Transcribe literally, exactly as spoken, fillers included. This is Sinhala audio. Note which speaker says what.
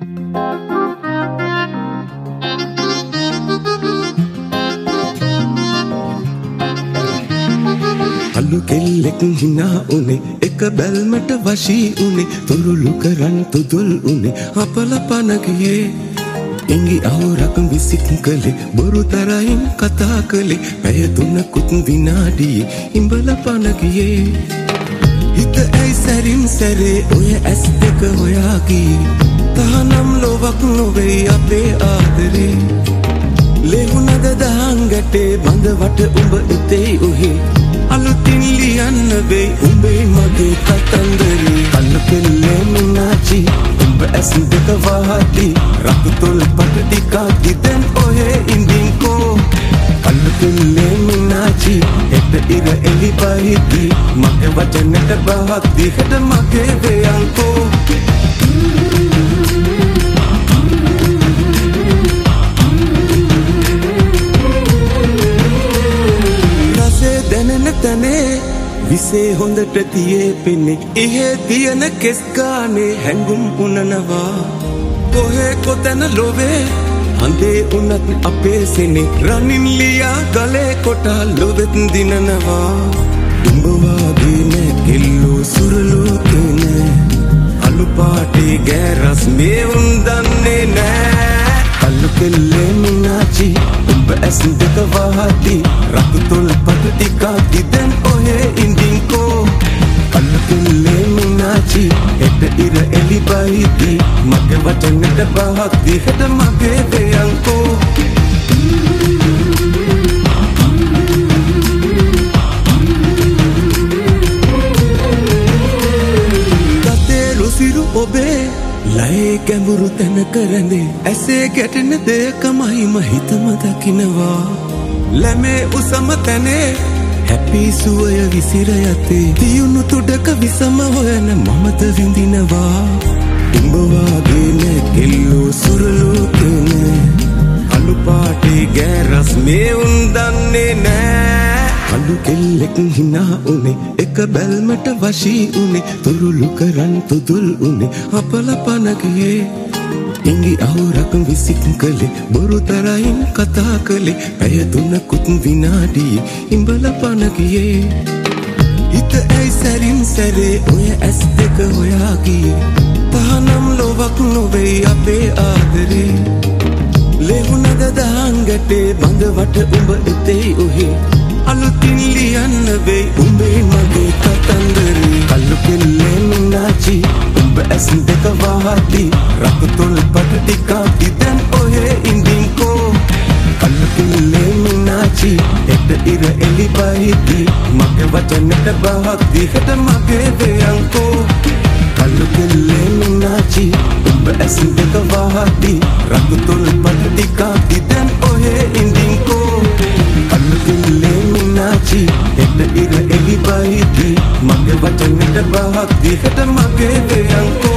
Speaker 1: අලු කෙල්ලෙක් hina උනේ එක බැල්මට වශී උනේ තුරුළු කරන් තුදුල් උනේ අපල පන ගියේ ඉංගි අවුරක් විසික් කළේ බොරු තරයින් කතා කළේ පැය තුනකුත් විනාඩියේ ඉඹල පන ගියේ හිත ඇයි සැරින් සැරේ ඔය ඇස් දෙක හොයා ගියේ තහනම් ලොවක් නොවේ අපේ ආදරේ ලෙහුනද දහන් ගැටේ බඳ වට උඹ ඉතේ උහි අලුතින් ලියන්න වෙයි උඹේ මගේ කතන්දරේ අල්ල කෙල්ලේ මිනාචි උඹ ඇස් දෙක වහති රතු තොල් පට ටිකක් දිදෙන් ඔහේ ඉඳින්කෝ අල්ල කෙල්ලේ මිනාචි එත ඉර එලි බහිති මගේ වචනට බහක් දිහට මගේ වේයන්කෝ දැනෙන තැනේ විසේ හොඳට තියේ පෙන්නේ ඉහේ තියන කෙස් ගානේ හැංගුම් උනනවා කොහේ කොතැන ලොවේ හඳේ උනත් අපේ සෙනේ රනින් ලියා ගලේ කොටා ලොවෙත් දිනනවා උඹ වාගේ නෑ කෙල්ලෝ සුරලෝ කෙනේ අලු පාටේ ගෑරස් මේ උන් දන්නේ නෑ අලු කෙල්ලේ මිනාචි උඹ ඇස් දෙක වහති රතු තොල් පට ටිකක් දිදෙන් ඔහේ ඉඳින්කෝ අලු කෙල්ලේ මිනාචි එත ඉර එලි බහිති මගේ වචනට බහක් දිහට මගේ වේයන්කෝ ගතේ රුසිරු ඔබේ ලයේ ගැඹුරු තැන කරඳේ ඇසේ ගැටෙන දෙයකමයි මහිතම දකිනවා ලැමේ උසම තැනේ හැපි සුවය විසිර යතේ තියුණු තුඩක විසම හොයන මමද විඳිනවා උඹ වාගේ නෑ කෙල්ලෝ සුරලෝ කෙනේ අලු පාටේ ගෑරස් මේ උන් දන්නේ නෑ අලු කෙල්ලෙක් hina උනේ එක බැල්මට වශී උනේ තුරුළු කරන් තුදුල් උනේ අපල පන ගියේ ඉංගි අවුරක් විසික් කළේ බොරු තරයින් කතා කළේ පැය තුනකුත් විනාඩියේ ඉඹල පන ගියේ හිත ඇයි සැරින් සැරේ ඔය ඇස් දෙක හොයා ගියේ තහනම් ලොවක් නොවේ අපේ ආදරේ ලෙහුනද දහන් ගැටේ බඳ වට උඹ ඉතේ උහි අලුතින් ලියන්න වෙයි උඹේ මගේ කතන්දරේ අලු කෙල්ලේ මිනාචි උඹ ඇස් දෙක වහති රතු තොල් පට ටිකක් දිදෙන් ඔහේ ඉඳින්කෝ අලු කෙල්ලේ මිනාචි එත ඉර එලි බහිති මගේ වචනට බහක් දිහට මගේ වේයන්කෝ අලු කෙල්ලේ මිනාචි උඹ ඇස් දෙක වහති රතු තොල් පට ටිකක් දිදෙන් ඔහේ ඉඳින්කෝ අලු කෙල්ලේ මිනාචි එත ඉර එලි බහිති මගේ වචනට බහක් දිහට මගේ වේයන්කෝ